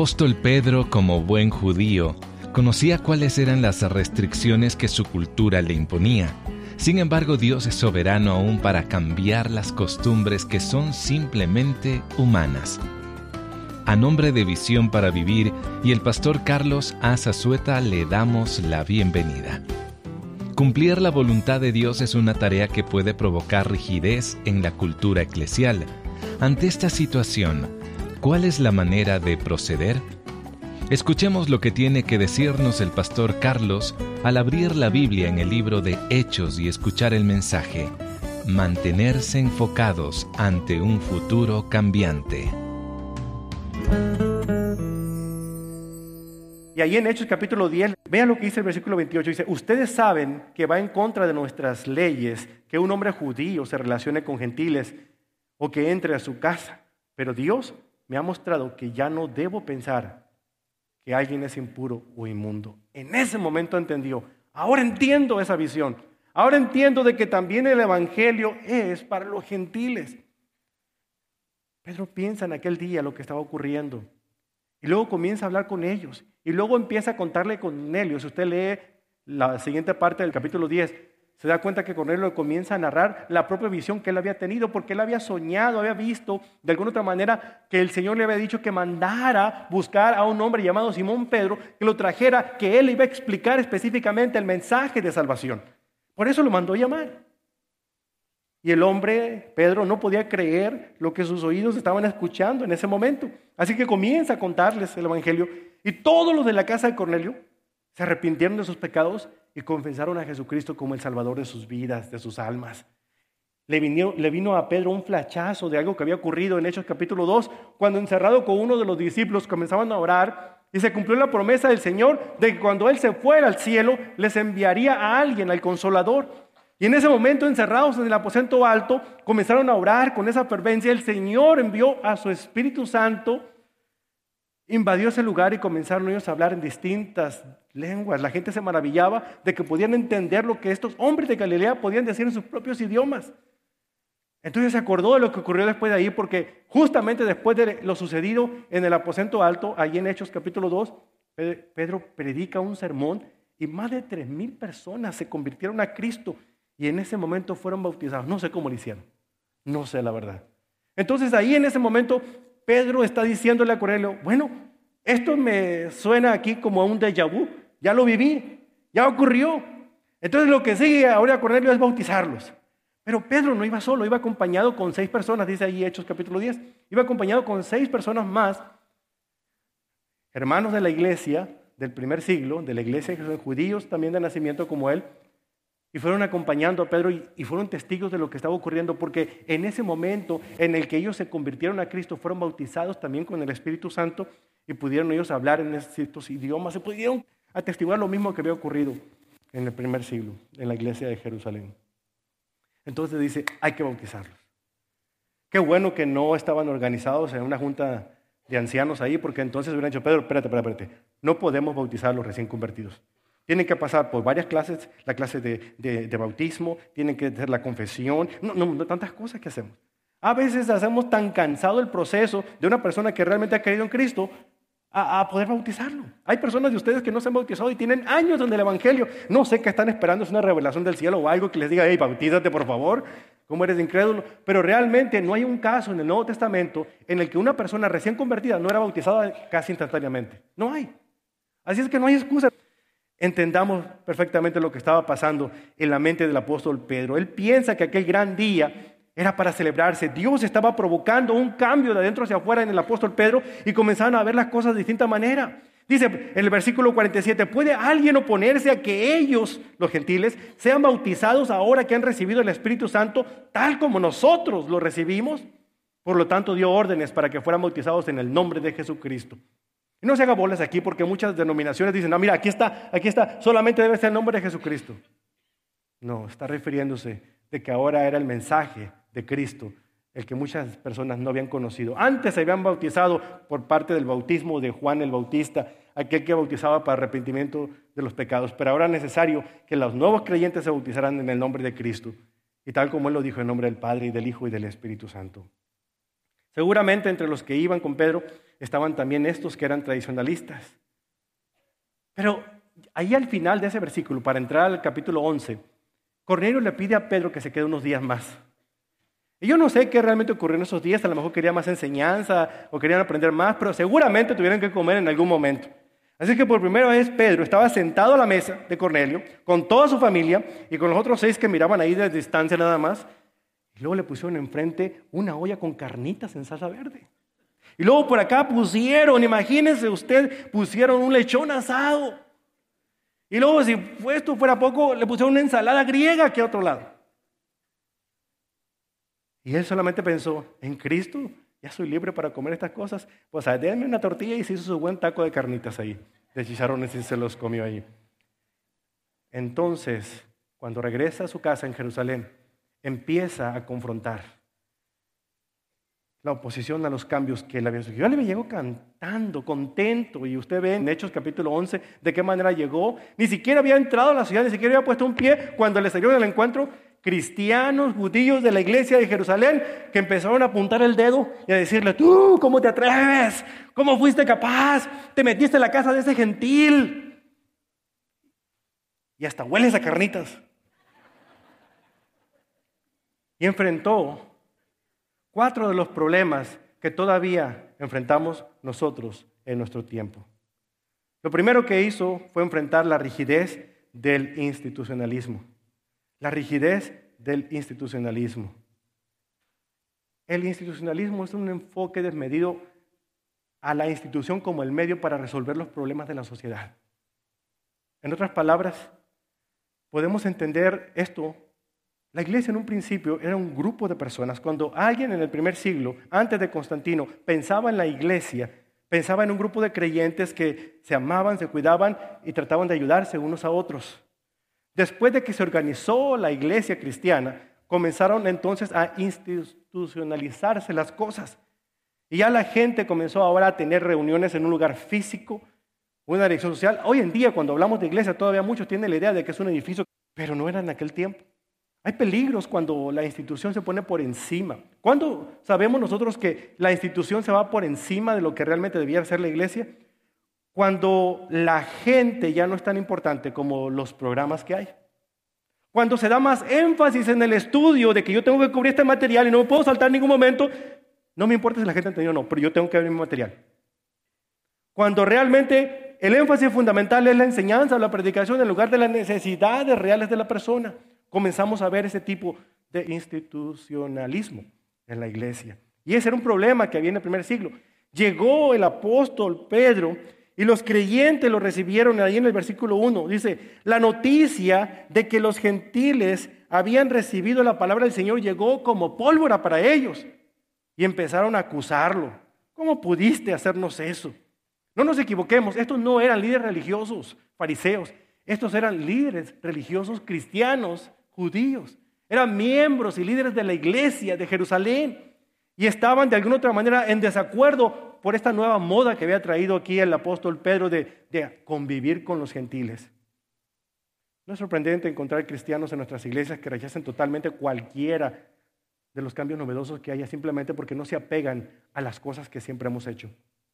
apóstol Pedro, como buen judío, conocía cuáles eran las restricciones que su cultura le imponía. Sin embargo, Dios es soberano aún para cambiar las costumbres que son simplemente humanas. A nombre de Visión para Vivir y el pastor Carlos A. Zazueta le damos la bienvenida. Cumplir la voluntad de Dios es una tarea que puede provocar rigidez en la cultura eclesial. Ante esta situación, ¿cuál es la manera de proceder? Escuchemos lo que tiene que decirnos el pastor Carlos al abrir la Biblia en el libro de Hechos y escuchar el mensaje: mantenerse enfocados ante un futuro cambiante. Y ahí en Hechos capítulo 10, vean lo que dice el versículo 28. Dice: ustedes saben que va en contra de nuestras leyes que un hombre judío se relacione con gentiles o que entre a su casa. Pero Dios me ha mostrado que ya no debo pensar que alguien es impuro o inmundo. En ese momento entendió. Ahora entiendo esa visión. Ahora entiendo de que también el evangelio es para los gentiles. Pedro piensa en aquel día lo que estaba ocurriendo. Y luego comienza a hablar con ellos. Y luego empieza a contarle a Cornelio. Si usted lee la siguiente parte del capítulo 10, se da cuenta que Cornelio comienza a narrar la propia visión que él había tenido, porque él había soñado, había visto de alguna otra manera que el Señor le había dicho que mandara buscar a un hombre llamado Simón Pedro, que lo trajera, que él iba a explicar específicamente el mensaje de salvación. Por eso lo mandó llamar. Y el hombre, Pedro, no podía creer lo que sus oídos estaban escuchando en ese momento. Así que comienza a contarles el evangelio. Y todos los de la casa de Cornelio se arrepintieron de sus pecados y confesaron a Jesucristo como el Salvador de sus vidas, de sus almas. Le vino a Pedro un flachazo de algo que había ocurrido en Hechos capítulo 2, cuando encerrado con uno de los discípulos comenzaban a orar y se cumplió la promesa del Señor de que cuando Él se fuera al cielo les enviaría a alguien, al Consolador. Y en ese momento, encerrados en el aposento alto, comenzaron a orar con esa fervencia. El Señor envió a su Espíritu Santo, invadió ese lugar y comenzaron ellos a hablar en distintas lenguas. La gente se maravillaba de que podían entender lo que estos hombres de Galilea podían decir en sus propios idiomas. Entonces se acordó de lo que ocurrió después de ahí, porque justamente después de lo sucedido en el aposento alto, ahí en Hechos capítulo 2, Pedro predica un sermón y más de 3,000 personas se convirtieron a Cristo. Y en ese momento fueron bautizados. No sé cómo lo hicieron. No sé la verdad. Entonces ahí en ese momento Pedro está diciéndole a Cornelio: bueno, esto me suena aquí como a un déjà vu. Ya lo viví. Ya ocurrió. Entonces lo que sigue ahora a Cornelio es bautizarlos. Pero Pedro no iba solo. Iba acompañado con 6 personas. Dice ahí Hechos capítulo 10. Iba acompañado con 6 personas más. Hermanos de la iglesia del primer siglo. De la iglesia que son judíos también de nacimiento como él. Y fueron acompañando a Pedro y fueron testigos de lo que estaba ocurriendo, porque en ese momento en el que ellos se convirtieron a Cristo, fueron bautizados también con el Espíritu Santo y pudieron ellos hablar en estos idiomas. Se pudieron atestiguar lo mismo que había ocurrido en el primer siglo, en la iglesia de Jerusalén. Entonces dice: hay que bautizarlos. Qué bueno que no estaban organizados en una junta de ancianos ahí, porque entonces hubieran dicho: Pedro, espérate, no podemos bautizar a los recién convertidos. Tienen que pasar por varias clases, la clase de bautismo, tienen que hacer la confesión, no tantas cosas que hacemos. A veces hacemos tan cansado el proceso de una persona que realmente ha creído en Cristo a poder bautizarlo. Hay personas de ustedes que no se han bautizado y tienen años en el Evangelio. No sé qué están esperando, es una revelación del cielo o algo que les diga: hey, bautízate por favor, ¿cómo eres incrédulo? Pero realmente no hay un caso en el Nuevo Testamento en el que una persona recién convertida no era bautizada casi instantáneamente. No hay. Así es que no hay excusa. Entendamos perfectamente lo que estaba pasando en la mente del apóstol Pedro. Él piensa que aquel gran día era para celebrarse. Dios estaba provocando un cambio de adentro hacia afuera en el apóstol Pedro y comenzaron a ver las cosas de distinta manera. Dice en el versículo 47, ¿puede alguien oponerse a que ellos, los gentiles, sean bautizados ahora que han recibido el Espíritu Santo tal como nosotros lo recibimos? Por lo tanto, dio órdenes para que fueran bautizados en el nombre de Jesucristo. Y no se haga bolas aquí, porque muchas denominaciones dicen: no, mira, aquí está, solamente debe ser el nombre de Jesucristo. No, está refiriéndose de que ahora era el mensaje de Cristo, el que muchas personas no habían conocido. Antes se habían bautizado por parte del bautismo de Juan el Bautista, aquel que bautizaba para arrepentimiento de los pecados, pero ahora es necesario que los nuevos creyentes se bautizaran en el nombre de Cristo, y tal como Él lo dijo, en nombre del Padre y del Hijo y del Espíritu Santo. Seguramente entre los que iban con Pedro estaban también estos que eran tradicionalistas. Pero ahí al final de ese versículo, para entrar al capítulo 11, Cornelio le pide a Pedro que se quede unos días más. Y yo no sé qué realmente ocurrió en esos días, a lo mejor querían más enseñanza o querían aprender más, pero seguramente tuvieron que comer en algún momento. Así que por primera vez Pedro estaba sentado a la mesa de Cornelio con toda su familia y con los otros 6 que miraban ahí desde distancia nada más. Y luego le pusieron enfrente una olla con carnitas en salsa verde. Y luego por acá pusieron, imagínense usted, pusieron un lechón asado. Y luego si esto fuera poco, le pusieron una ensalada griega aquí a otro lado. Y él solamente pensó, en Cristo ya soy libre para comer estas cosas. Pues denme una tortilla y se hizo su buen taco de carnitas ahí, de chicharrones y se los comió ahí. Entonces, cuando regresa a su casa en Jerusalén, empieza a confrontar la oposición a los cambios que él había sugerido. Yo le llegó cantando, contento, y usted ve en Hechos capítulo 11 de qué manera llegó. Ni siquiera había entrado a la ciudad, ni siquiera había puesto un pie cuando le salió del encuentro cristianos, judíos de la iglesia de Jerusalén que empezaron a apuntar el dedo y a decirle, tú, ¿cómo te atreves? ¿Cómo fuiste capaz? Te metiste en la casa de ese gentil. Y hasta hueles a carnitas. Y enfrentó 4 de los problemas que todavía enfrentamos nosotros en nuestro tiempo. Lo primero que hizo fue enfrentar la rigidez del institucionalismo. La rigidez del institucionalismo. El institucionalismo es un enfoque desmedido a la institución como el medio para resolver los problemas de la sociedad. En otras palabras, podemos entender esto. La iglesia en un principio era un grupo de personas. Cuando alguien en el primer siglo, antes de Constantino, pensaba en la iglesia, pensaba en un grupo de creyentes que se amaban, se cuidaban y trataban de ayudarse unos a otros. Después de que se organizó la iglesia cristiana, comenzaron entonces a institucionalizarse las cosas. Y ya la gente comenzó ahora a tener reuniones en un lugar físico, una dirección social. Hoy en día, cuando hablamos de iglesia, todavía muchos tienen la idea de que es un edificio, pero no era en aquel tiempo. Hay peligros cuando la institución se pone por encima. ¿Cuándo sabemos nosotros que la institución se va por encima de lo que realmente debía ser la iglesia? Cuando la gente ya no es tan importante como los programas que hay. Cuando se da más énfasis en el estudio de que yo tengo que cubrir este material y no me puedo saltar en ningún momento, no me importa si la gente entendió o no, pero yo tengo que ver mi material. Cuando realmente el énfasis fundamental es la enseñanza o la predicación en lugar de las necesidades reales de la persona, comenzamos a ver ese tipo de institucionalismo en la iglesia. Y ese era un problema que había en el primer siglo. Llegó el apóstol Pedro y los creyentes lo recibieron ahí en el versículo 1. Dice, la noticia de que los gentiles habían recibido la palabra del Señor llegó como pólvora para ellos. Y empezaron a acusarlo. ¿Cómo pudiste hacernos eso? No nos equivoquemos, estos no eran líderes religiosos, fariseos. Estos eran líderes religiosos cristianos, judíos. Eran miembros y líderes de la iglesia de Jerusalén. Y estaban de alguna otra manera en desacuerdo por esta nueva moda que había traído aquí el apóstol Pedro de convivir con los gentiles. No es sorprendente encontrar cristianos en nuestras iglesias que rechacen totalmente cualquiera de los cambios novedosos que haya simplemente porque no se apegan a las cosas que siempre hemos hecho.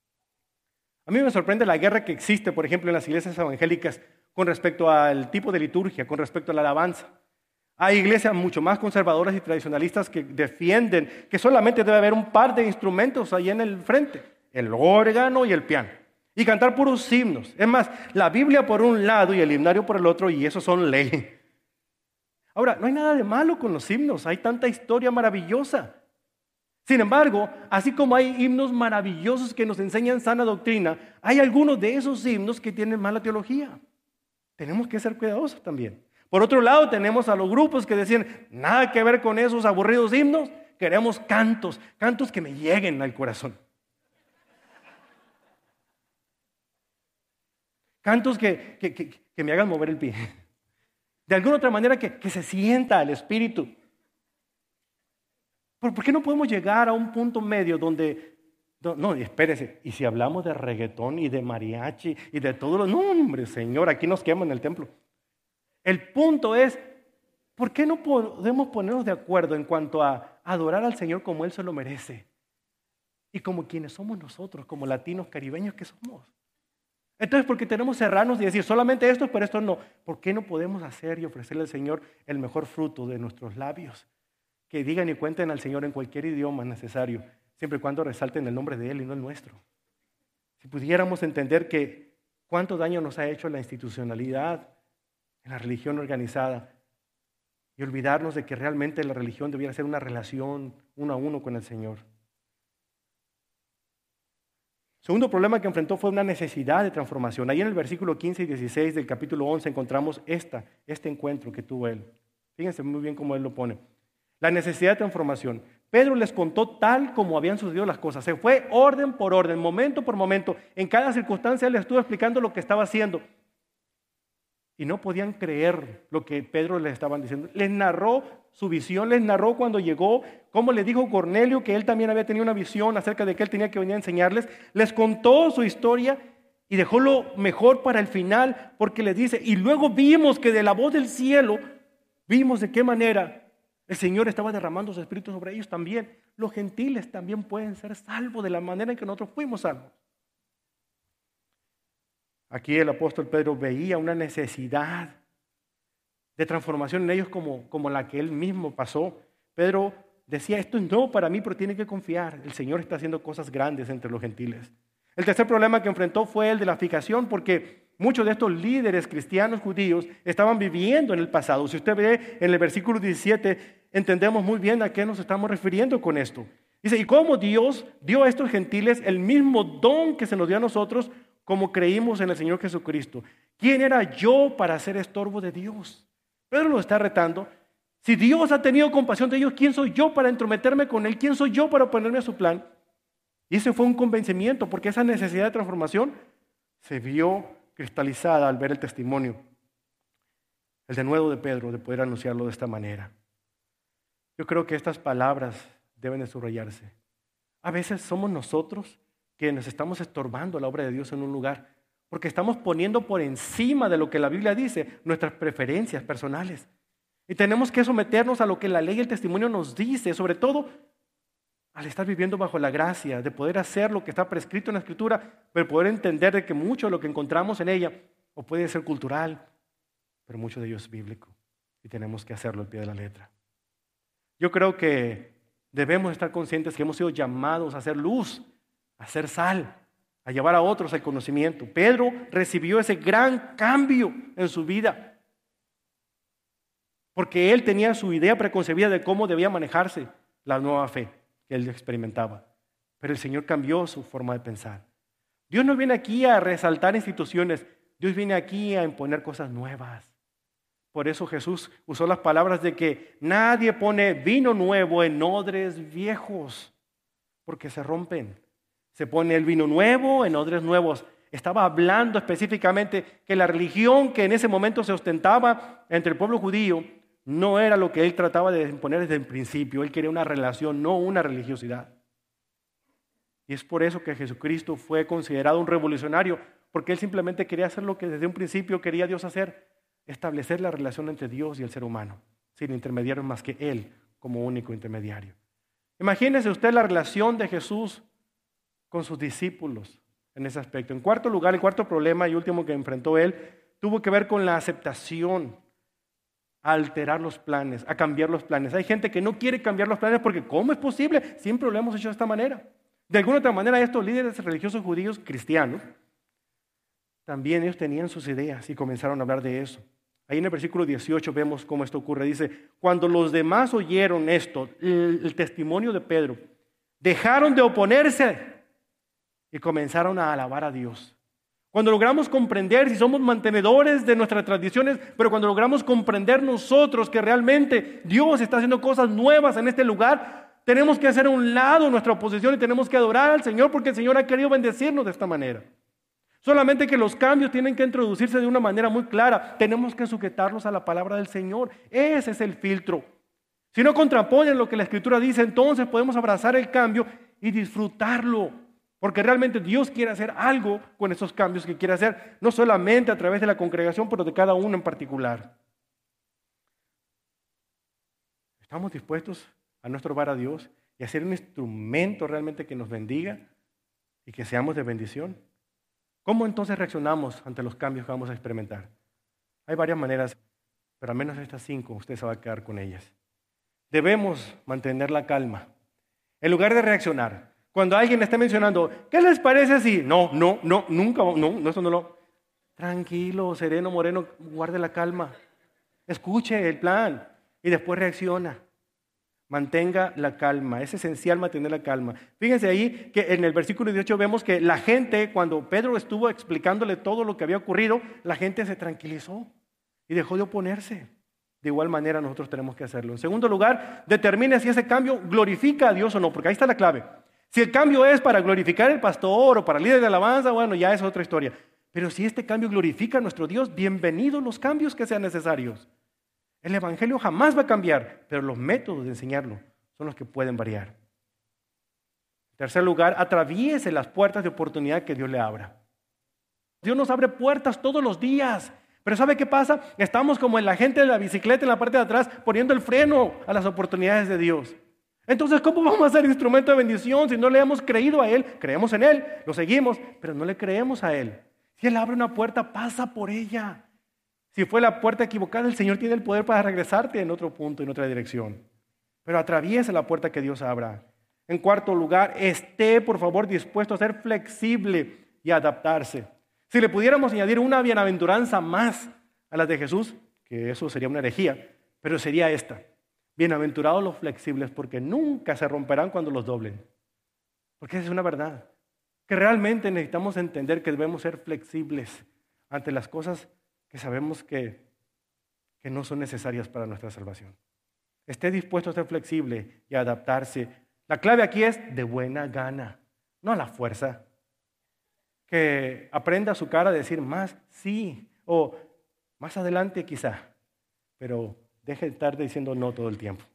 A mí me sorprende la guerra que existe, por ejemplo, en las iglesias evangélicas con respecto al tipo de liturgia, con respecto a la alabanza. Hay iglesias mucho más conservadoras y tradicionalistas que defienden que solamente debe haber un par de instrumentos ahí en el frente, el órgano y el piano, y cantar puros himnos. Es más, la Biblia por un lado y el himnario por el otro, y eso son ley. Ahora, no hay nada de malo con los himnos, hay tanta historia maravillosa. Sin embargo, así como hay himnos maravillosos que nos enseñan sana doctrina, hay algunos de esos himnos que tienen mala teología. Tenemos que ser cuidadosos también. Por otro lado, tenemos a los grupos que decían, nada que ver con esos aburridos himnos, queremos cantos que me lleguen al corazón. Cantos que me hagan mover el pie. De alguna otra manera que se sienta el espíritu. ¿Por qué no podemos llegar a un punto medio donde... No, espérese, y si hablamos de reggaetón y de mariachi y de todo lo... No, hombre, Señor, aquí nos queman en el templo. El punto es, ¿por qué no podemos ponernos de acuerdo en cuanto a adorar al Señor como Él se lo merece? y como quienes somos nosotros, como latinos caribeños que somos. Entonces, ¿por qué tenemos que cerrarnos y decir solamente esto, pero esto no? ¿Por qué no podemos hacer y ofrecerle al Señor el mejor fruto de nuestros labios? Que digan y cuenten al Señor en cualquier idioma necesario, siempre y cuando resalten el nombre de Él y no el nuestro. Si pudiéramos entender que cuánto daño nos ha hecho la institucionalidad en la religión organizada y olvidarnos de que realmente la religión debiera ser una relación uno a uno con el Señor. Segundo problema que enfrentó fue una necesidad de transformación. Ahí en el versículo 15 y 16 del capítulo 11 encontramos este encuentro que tuvo él. Fíjense muy bien cómo él lo pone. La necesidad de transformación. Pedro les contó tal como habían sucedido las cosas. Se fue orden por orden, momento por momento. En cada circunstancia les estuvo explicando lo que estaba haciendo. Y no podían creer lo que Pedro les estaba diciendo. Les narró su visión, les narró cuando llegó, cómo le dijo Cornelio que él también había tenido una visión acerca de que él tenía que venir a enseñarles. Les contó su historia y dejó lo mejor para el final, porque les dice, y luego vimos que de la voz del cielo, vimos de qué manera el Señor estaba derramando su espíritu sobre ellos también. Los gentiles también pueden ser salvos de la manera en que nosotros fuimos salvos. Aquí el apóstol Pedro veía una necesidad de transformación en ellos como la que él mismo pasó. Pedro decía, esto es nuevo para mí, pero tiene que confiar. El Señor está haciendo cosas grandes entre los gentiles. El tercer problema que enfrentó fue el de la fijación, porque muchos de estos líderes cristianos judíos estaban viviendo en el pasado. Si usted ve en el versículo 17, entendemos muy bien a qué nos estamos refiriendo con esto. Dice, y cómo Dios dio a estos gentiles el mismo don que se nos dio a nosotros, como creímos en el Señor Jesucristo. ¿Quién era yo para ser estorbo de Dios? Pedro lo está retando. Si Dios ha tenido compasión de ellos, ¿quién soy yo para entrometerme con Él? ¿Quién soy yo para oponerme a su plan? Y ese fue un convencimiento, porque esa necesidad de transformación se vio cristalizada al ver el testimonio, el denuedo de Pedro, de poder anunciarlo de esta manera. Yo creo que estas palabras deben de subrayarse. A veces somos nosotros que nos estamos estorbando la obra de Dios en un lugar, porque estamos poniendo por encima de lo que la Biblia dice nuestras preferencias personales. Y tenemos que someternos a lo que la ley y el testimonio nos dice, sobre todo al estar viviendo bajo la gracia, de poder hacer lo que está prescrito en la Escritura, pero poder entender de que mucho de lo que encontramos en ella, o puede ser cultural, pero mucho de ello es bíblico, y tenemos que hacerlo al pie de la letra. Yo creo que debemos estar conscientes que hemos sido llamados a hacer luz, a hacer sal, a llevar a otros al conocimiento. Pedro recibió ese gran cambio en su vida, porque él tenía su idea preconcebida de cómo debía manejarse la nueva fe que él experimentaba. Pero el Señor cambió su forma de pensar. Dios no viene aquí a resaltar instituciones, Dios viene aquí a imponer cosas nuevas. Por eso Jesús usó las palabras de que nadie pone vino nuevo en odres viejos, porque se rompen. Se pone el vino nuevo en odres nuevos. Estaba hablando específicamente que la religión que en ese momento se ostentaba entre el pueblo judío no era lo que él trataba de imponer desde el principio. Él quería una relación, no una religiosidad. Y es por eso que Jesucristo fue considerado un revolucionario, porque él simplemente quería hacer lo que desde un principio quería Dios hacer, establecer la relación entre Dios y el ser humano, sin intermediarios más que él como único intermediario. Imagínese usted la relación de Jesús con sus discípulos en ese aspecto. En cuarto lugar, el cuarto problema y último que enfrentó él, tuvo que ver con la aceptación, a alterar los planes, a cambiar los planes. Hay gente que no quiere cambiar los planes porque ¿cómo es posible? Siempre lo hemos hecho de esta manera. De alguna otra manera, estos líderes religiosos judíos cristianos, también ellos tenían sus ideas y comenzaron a hablar de eso. Ahí en el versículo 18 vemos cómo esto ocurre. Dice, cuando los demás oyeron esto, el testimonio de Pedro, dejaron de oponerse y comenzaron a alabar a Dios. Cuando logramos comprender, si somos mantenedores de nuestras tradiciones, pero cuando logramos comprender nosotros que realmente Dios está haciendo cosas nuevas en este lugar, tenemos que hacer a un lado nuestra oposición y tenemos que adorar al Señor porque el Señor ha querido bendecirnos de esta manera. Solamente que los cambios tienen que introducirse de una manera muy clara. Tenemos que sujetarlos a la palabra del Señor. Ese es el filtro. Si no contraponen lo que la Escritura dice, entonces podemos abrazar el cambio y disfrutarlo. Porque realmente Dios quiere hacer algo con esos cambios que quiere hacer, no solamente a través de la congregación, pero de cada uno en particular. ¿Estamos dispuestos a no estorbar a Dios y a ser un instrumento realmente que nos bendiga y que seamos de bendición. ¿Cómo entonces reaccionamos ante los cambios que vamos a experimentar? Hay varias maneras, pero al menos estas 5 usted se va a quedar con ellas. Debemos mantener la calma. En lugar de reaccionar, cuando alguien esté mencionando, ¿qué les parece así? No, nunca, no, eso no lo... Tranquilo, sereno, moreno, guarde la calma. Escuche el plan y después reacciona. Mantenga la calma, es esencial mantener la calma. Fíjense ahí que en el versículo 18 vemos que la gente, cuando Pedro estuvo explicándole todo lo que había ocurrido, la gente se tranquilizó y dejó de oponerse. De igual manera nosotros tenemos que hacerlo. En segundo lugar, determine si ese cambio glorifica a Dios o no, porque ahí está la clave. Si el cambio es para glorificar al pastor o para el líder de alabanza, bueno, ya es otra historia. Pero si este cambio glorifica a nuestro Dios, bienvenidos los cambios que sean necesarios. El evangelio jamás va a cambiar, pero los métodos de enseñarlo son los que pueden variar. En tercer lugar, atraviese las puertas de oportunidad que Dios le abra. Dios nos abre puertas todos los días. Pero ¿sabe qué pasa? Estamos como en la gente de la bicicleta en la parte de atrás poniendo el freno a las oportunidades de Dios. Entonces, ¿cómo vamos a ser instrumento de bendición si no le hemos creído a Él? Creemos en Él, lo seguimos, pero no le creemos a Él. Si Él abre una puerta, pasa por ella. Si fue la puerta equivocada, el Señor tiene el poder para regresarte en otro punto, en otra dirección. Pero atraviesa la puerta que Dios abra. En cuarto lugar, esté, por favor, dispuesto a ser flexible y adaptarse. Si le pudiéramos añadir una bienaventuranza más a las de Jesús, que eso sería una herejía, pero sería esta. Bienaventurados los flexibles, porque nunca se romperán cuando los doblen. Porque esa es una verdad. Que realmente necesitamos entender que debemos ser flexibles ante las cosas que sabemos que no son necesarias para nuestra salvación. Esté dispuesto a ser flexible y a adaptarse. La clave aquí es de buena gana, no a la fuerza. Que aprenda a su cara a decir más sí o más adelante quizá, pero deje de estar diciendo no todo el tiempo.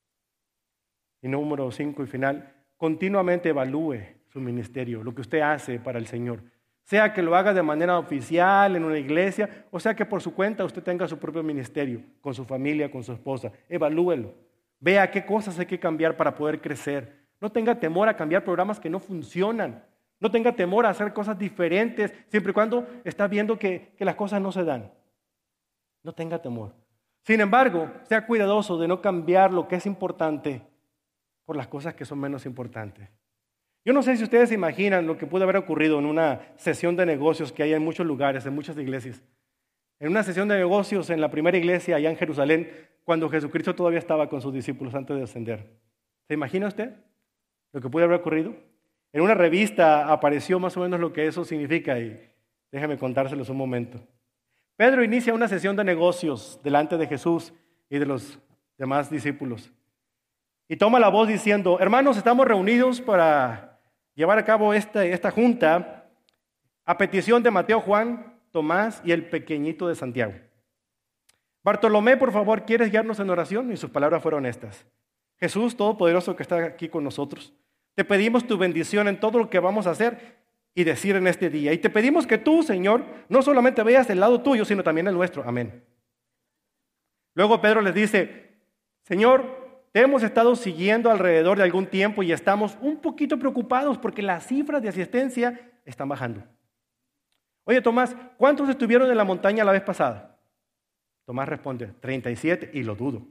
Y número 5 y final, continuamente evalúe su ministerio, lo que usted hace para el Señor. Sea que lo haga de manera oficial en una iglesia, o sea que por su cuenta usted tenga su propio ministerio, con su familia, con su esposa. Evalúelo. Vea qué cosas hay que cambiar para poder crecer. No tenga temor a cambiar programas que no funcionan. No tenga temor a hacer cosas diferentes, siempre y cuando está viendo que las cosas no se dan. No tenga temor. Sin embargo, sea cuidadoso de no cambiar lo que es importante por las cosas que son menos importantes. Yo no sé si ustedes se imaginan lo que pudo haber ocurrido en una sesión de negocios que hay en muchos lugares, en muchas iglesias. En una sesión de negocios en la primera iglesia allá en Jerusalén, cuando Jesucristo todavía estaba con sus discípulos antes de ascender. ¿Se imagina usted lo que pudo haber ocurrido? En una revista apareció más o menos lo que eso significa y déjame contárselos un momento. Pedro inicia una sesión de negocios delante de Jesús y de los demás discípulos. Y toma la voz diciendo, hermanos, estamos reunidos para llevar a cabo esta junta a petición de Mateo, Juan, Tomás y el pequeñito de Santiago. Bartolomé, por favor, ¿quieres guiarnos en oración? Y sus palabras fueron estas. Jesús, Todopoderoso que está aquí con nosotros, te pedimos tu bendición en todo lo que vamos a hacer y decir en este día. Y te pedimos que tú, Señor, no solamente veas el lado tuyo, sino también el nuestro. Amén. Luego Pedro les dice, Señor, te hemos estado siguiendo alrededor de algún tiempo y estamos un poquito preocupados porque las cifras de asistencia están bajando. Oye, Tomás, ¿cuántos estuvieron en la montaña la vez pasada? Tomás responde, 37 y lo dudo.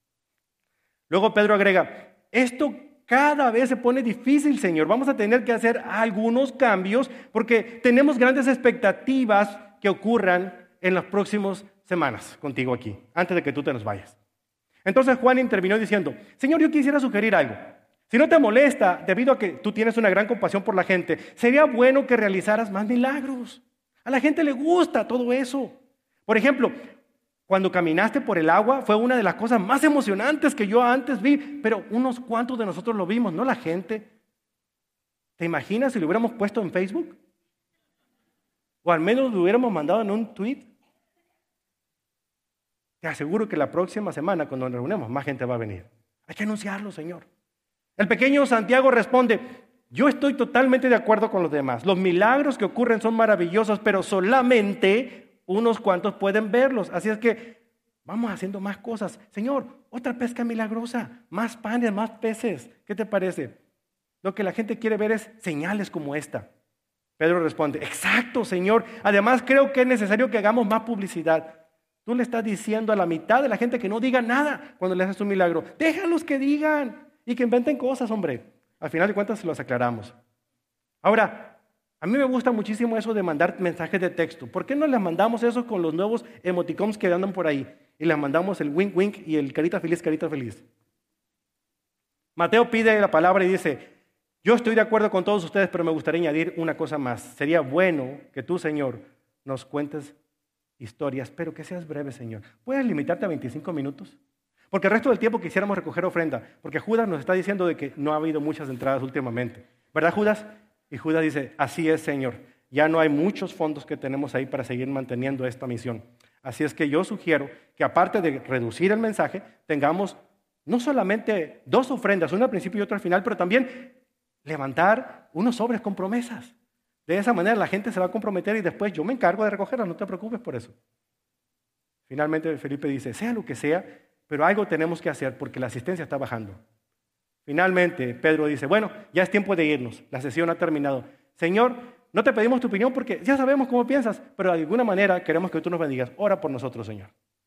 Luego Pedro agrega, esto cada vez se pone difícil, Señor. Vamos a tener que hacer algunos cambios porque tenemos grandes expectativas que ocurran en las próximas semanas contigo aquí, antes de que tú te nos vayas. Entonces Juan intervino diciendo, Señor, yo quisiera sugerir algo. Si no te molesta, debido a que tú tienes una gran compasión por la gente, sería bueno que realizaras más milagros. A la gente le gusta todo eso. Por ejemplo, cuando caminaste por el agua fue una de las cosas más emocionantes que yo antes vi, pero unos cuantos de nosotros lo vimos, no la gente. ¿Te imaginas si lo hubiéramos puesto en Facebook? O al menos lo hubiéramos mandado en un tweet. Te aseguro que la próxima semana, cuando nos reunamos, más gente va a venir. Hay que anunciarlo, Señor. El pequeño Santiago responde, yo estoy totalmente de acuerdo con los demás. Los milagros que ocurren son maravillosos, pero solamente unos cuantos pueden verlos. Así es que Vamos haciendo más cosas. Señor, otra pesca milagrosa, más panes, más peces. ¿Qué te parece? Lo que la gente quiere ver es señales como esta. Pedro responde, exacto, Señor. Además, creo que es necesario que hagamos más publicidad. Tú le estás diciendo a la mitad de la gente que no diga nada cuando le haces un milagro. Déjalos que digan y que inventen cosas, hombre. Al final de cuentas se los aclaramos. Ahora, a mí me gusta muchísimo eso de mandar mensajes de texto. ¿Por qué no les mandamos eso con los nuevos emoticons que andan por ahí? Y les mandamos el wink wink y el carita feliz, carita feliz. Mateo pide la palabra y dice, yo estoy de acuerdo con todos ustedes, pero me gustaría añadir una cosa más. Sería bueno que tú, Señor, nos cuentes historias, pero que seas breve, Señor. ¿Puedes limitarte a 25 minutos? Porque el resto del tiempo quisiéramos recoger ofrenda, porque Judas nos está diciendo de que no ha habido muchas entradas últimamente. ¿Verdad, Judas? Y Judas dice, así es, Señor. Ya no hay muchos fondos que tenemos ahí para seguir manteniendo esta misión. Así es que yo sugiero que aparte de reducir el mensaje, tengamos no solamente 2 ofrendas, una al principio y otra al final, pero también levantar unos sobres con promesas. De esa manera la gente se va a comprometer y después yo me encargo de recogerlas, no te preocupes por eso. Finalmente Felipe dice, sea lo que sea, pero algo tenemos que hacer porque la asistencia está bajando. Finalmente Pedro dice, bueno, ya es tiempo de irnos, la sesión ha terminado. Señor, no te pedimos tu opinión porque ya sabemos cómo piensas, pero de alguna manera queremos que tú nos bendigas. Ora por nosotros, Señor.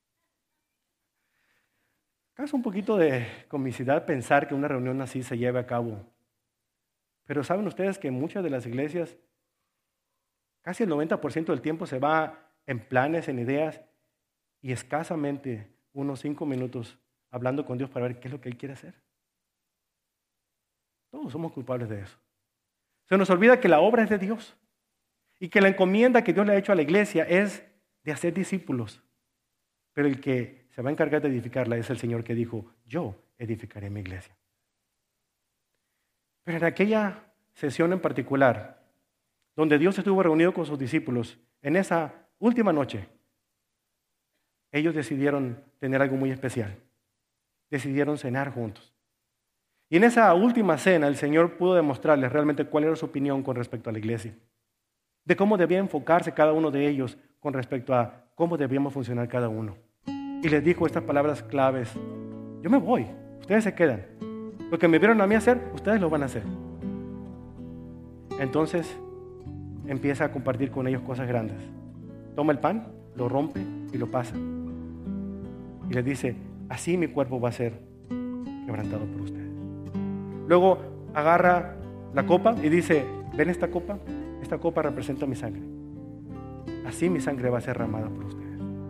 Causa un poquito de comicidad pensar que una reunión así se lleve a cabo. Pero ¿saben ustedes que en muchas de las iglesias casi el 90% del tiempo se va en planes, en ideas y escasamente unos 5 minutos hablando con Dios para ver qué es lo que Él quiere hacer? Todos somos culpables de eso. Se nos olvida que la obra es de Dios y que la encomienda que Dios le ha hecho a la iglesia es de hacer discípulos. Pero el que se va a encargar de edificarla es el Señor que dijo, yo edificaré mi iglesia. Pero en aquella sesión en particular, donde Dios estuvo reunido con sus discípulos, en esa última noche, ellos decidieron tener algo muy especial. Decidieron cenar juntos. Y en esa última cena, el Señor pudo demostrarles realmente cuál era su opinión con respecto a la iglesia. De cómo debía enfocarse cada uno de ellos con respecto a cómo debíamos funcionar cada uno. Y les dijo estas palabras claves. Yo me voy, ustedes se quedan. Lo que me vieron a mí hacer, ustedes lo van a hacer. Entonces empieza a compartir con ellos cosas grandes. Toma el pan, lo rompe y lo pasa. Y les dice, así mi cuerpo va a ser quebrantado por ustedes. Luego agarra la copa y dice, ¿ven esta copa? Esta copa representa mi sangre. Así mi sangre va a ser derramada por ustedes.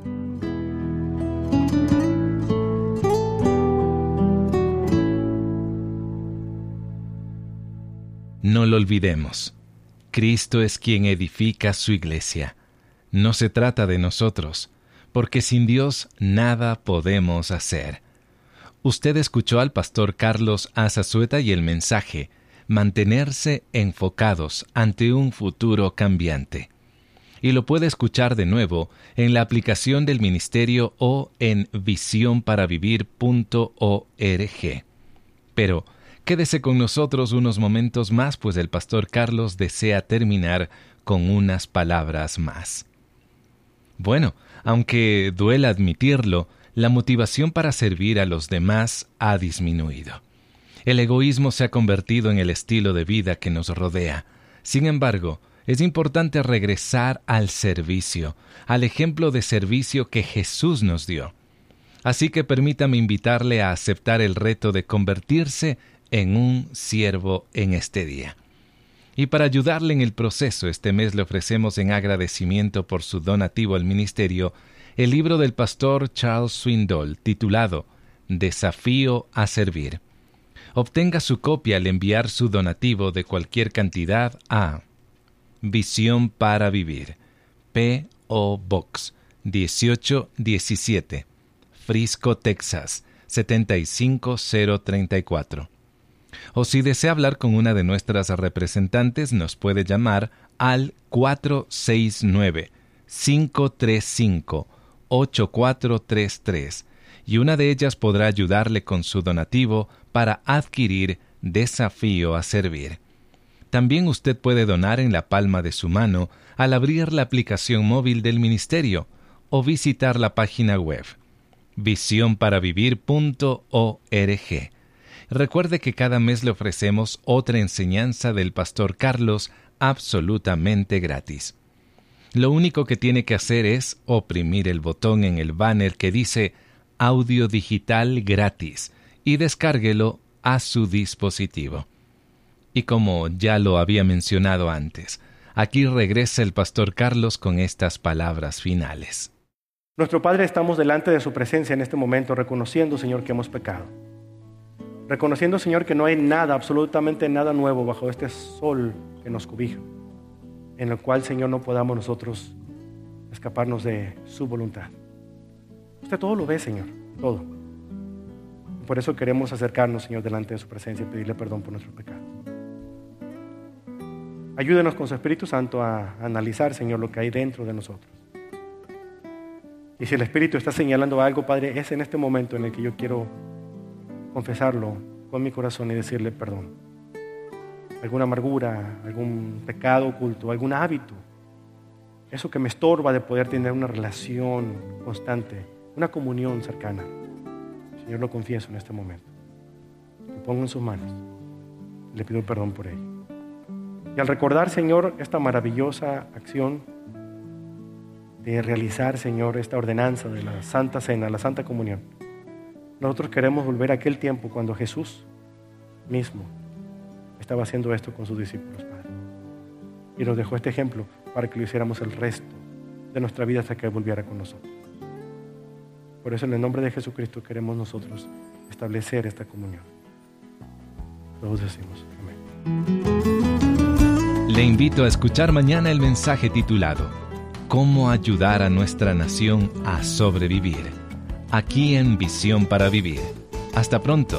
No lo olvidemos. Cristo es quien edifica su iglesia. No se trata de nosotros, porque sin Dios nada podemos hacer. Usted escuchó al pastor Carlos Azazueta y el mensaje, mantenerse enfocados ante un futuro cambiante. Y lo puede escuchar de nuevo en la aplicación del ministerio o en visionparavivir.org. Pero quédese con nosotros unos momentos más, pues el pastor Carlos desea terminar con unas palabras más. Bueno, aunque duela admitirlo, la motivación para servir a los demás ha disminuido. El egoísmo se ha convertido en el estilo de vida que nos rodea. Sin embargo, es importante regresar al servicio, al ejemplo de servicio que Jesús nos dio. Así que permítame invitarle a aceptar el reto de convertirse en un siervo en este día. Y para ayudarle en el proceso, este mes le ofrecemos en agradecimiento por su donativo al ministerio el libro del pastor Charles Swindoll titulado Desafío a Servir. Obtenga su copia al enviar su donativo de cualquier cantidad a Visión para Vivir, P.O. Box 1817, Frisco, Texas 75034. O si desea hablar con una de nuestras representantes, nos puede llamar al 469-535-8433 y una de ellas podrá ayudarle con su donativo para adquirir Desafío a Servir. También usted puede donar en la palma de su mano al abrir la aplicación móvil del ministerio o visitar la página web visionparavivir.org. Recuerde que cada mes le ofrecemos otra enseñanza del Pastor Carlos absolutamente gratis. Lo único que tiene que hacer es oprimir el botón en el banner que dice Audio Digital Gratis y descárguelo a su dispositivo. Y como ya lo había mencionado antes, aquí regresa el Pastor Carlos con estas palabras finales. Nuestro Padre, estamos delante de su presencia en este momento, reconociendo, Señor, que hemos pecado. Reconociendo, Señor, que no hay nada, absolutamente nada nuevo bajo este sol que nos cobija, en el cual, Señor, no podamos nosotros escaparnos de su voluntad. Usted todo lo ve, Señor, todo. Por eso queremos acercarnos, Señor, delante de su presencia y pedirle perdón por nuestros pecados. Ayúdenos con su Espíritu Santo a analizar, Señor, lo que hay dentro de nosotros. Y si el Espíritu está señalando algo, Padre, es en este momento en el que yo quiero confesarlo con mi corazón y decirle perdón. Alguna amargura, algún pecado oculto, algún hábito, eso que me estorba de poder tener una relación constante, una comunión cercana. Señor, lo confieso en este momento. Lo pongo en sus manos. Le pido perdón por ello. Y al recordar, Señor, esta maravillosa acción de realizar, Señor, esta ordenanza de la Santa Cena, la Santa Comunión, nosotros queremos volver a aquel tiempo cuando Jesús mismo estaba haciendo esto con sus discípulos, Padre. Y nos dejó este ejemplo para que lo hiciéramos el resto de nuestra vida hasta que Él volviera con nosotros. Por eso, en el nombre de Jesucristo, queremos nosotros establecer esta comunión. Todos decimos amén. Le invito a escuchar mañana el mensaje titulado ¿Cómo ayudar a nuestra nación a sobrevivir? Aquí en Visión para Vivir. Hasta pronto.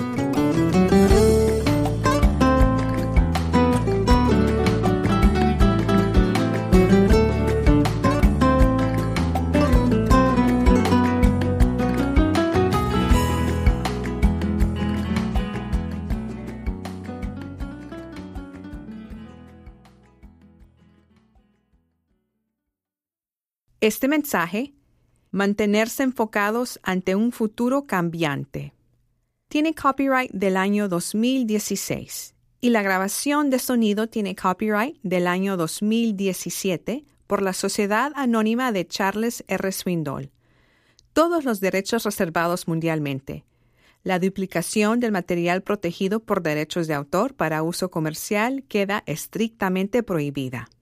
Este mensaje, mantenerse enfocados ante un futuro cambiante, tiene copyright del año 2016 y la grabación de sonido tiene copyright del año 2017 por la Sociedad Anónima de Charles R. Swindoll. Todos los derechos reservados mundialmente. La duplicación del material protegido por derechos de autor para uso comercial queda estrictamente prohibida.